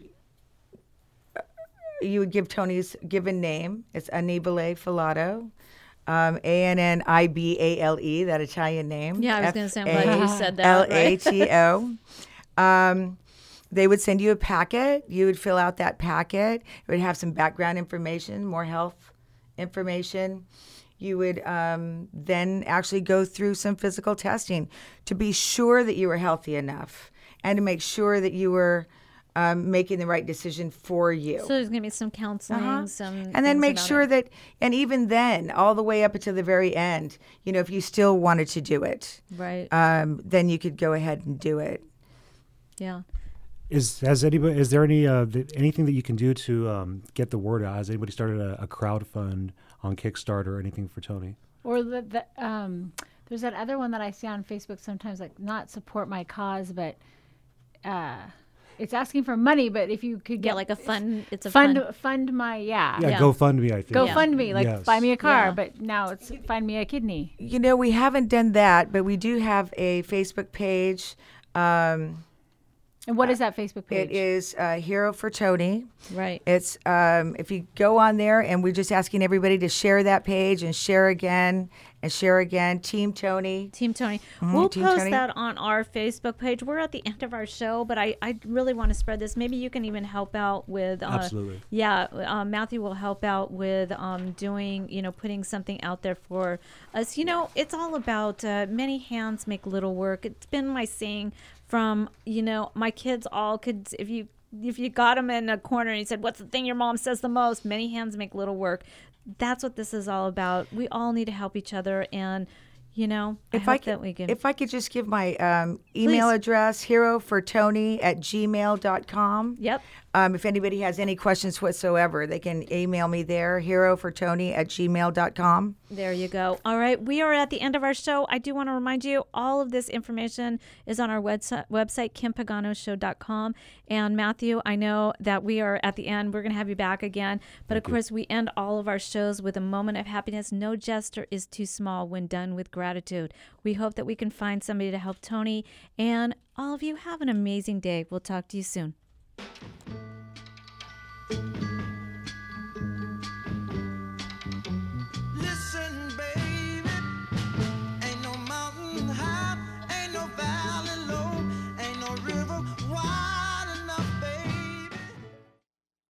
you would give Tony's given name. It's Annibale Filato. Um, A N N I B A L E, that Italian name. Yeah, I was gonna say, I'm glad you said that, L right? A T O. Um, they would send you a packet. You would fill out that packet. It would have some background information, more health information. You would um, then actually go through some physical testing to be sure that you were healthy enough and to make sure that you were um, making the right decision for you. So there's gonna be some counseling, Uh-huh. some, and then things make about sure it. that, and even then, all the way up until the very end, you know, if you still wanted to do it, Right. um, then you could go ahead and do it. Yeah. Is has anybody? Is there any uh, th- anything that you can do to um, get the word out? Has anybody started a, a crowdfund on Kickstarter or anything for Tony? Or the, the um, there's that other one that I see on Facebook sometimes, like not support my cause, but uh, it's asking for money. But if you could get Yeah, like a fund. It's a fund fund. fund my yeah Yeah, GoFundMe, I think. GoFundMe, like Yes. buy me a car, Yeah. but now it's find me a kidney. You know, we haven't done that, but we do have a Facebook page. Um, And what is that Facebook page? It is uh, Hero for Tony. Right. It's um, if you go on there, and we're just asking everybody to share that page and share again and share again. Team Tony. Team Tony. Mhm, We'll Team post Tony. that on our Facebook page. We're at the end of our show, but I, I really want to spread this. Maybe you can even help out with. Uh, Absolutely. Yeah, uh, Matthew will help out with um, doing, you know, putting something out there for us. You know, it's all about uh, many hands make little work. It's been my saying from, you know, my kids all could, if you if you got them in a corner and you said, what's the thing your mom says the most? Many hands make little work. That's what this is all about. We all need to help each other, and you know, I If hope I could, that we can. if I could just give my um, email Please. address, hero for tony at gmail dot com. Yep. Um, if anybody has any questions whatsoever, they can email me there, hero for tony at gmail dot com. There you go. All right, we are at the end of our show. I do want to remind you, all of this information is on our website, website kim pagano show dot com. And Matthew, I know that we are at the end. We're going to have you back again. But of course, we end all of our shows with a moment of happiness. No gesture is too small when done with gratitude. We hope that we can find somebody to help Tony. And all of you, have an amazing day. We'll talk to you soon.